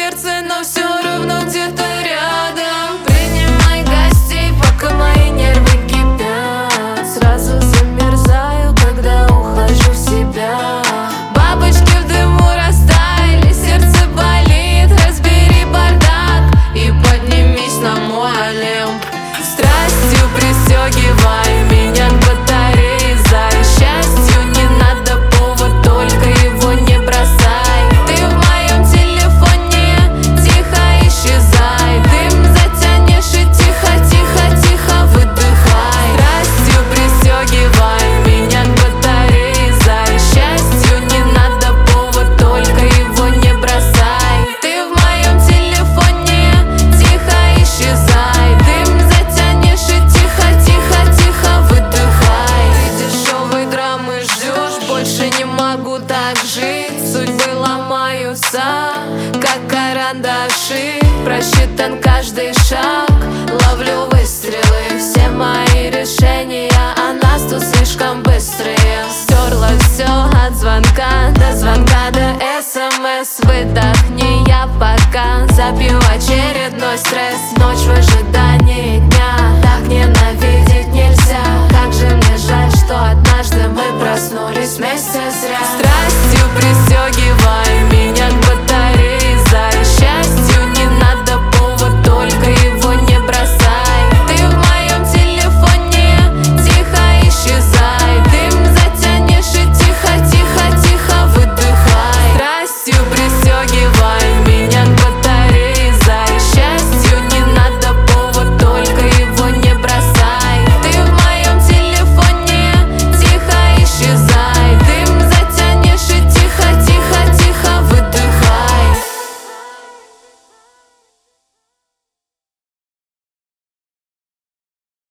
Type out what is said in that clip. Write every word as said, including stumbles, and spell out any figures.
сердце, но все равно где-то рядом. Принимай гостей, пока мои нервы кипят. Сразу замерзаю, когда ухожу в себя. Бабочки в дыму растаяли, сердце болит. Разбери бардак и поднимись на мой Олимп. Страстью пристегивай меня к батарее, зай. Счастью не надо повод, только его не бросай. Ты в моем телефоне, тихо исчезай. Дым затянешь и тихо-тихо-тихо выдыхай. Страстью пристегивай меня к батарее, зай. Счастью не надо повод, только его не бросай. Ты в моем телефоне, тихо исчезай. Дым затянешь и тихо-тихо-тихо выдыхай. Ты дешевой драмы ждешь, больше не могу так жить. Судьбы ломаются, как карандаши. Просчитан каждый шаг, ловлю выстрелы. Все мои решения о нас тут слишком быстрые. Стерла все от звонка до звонка, до смс. Выдохни.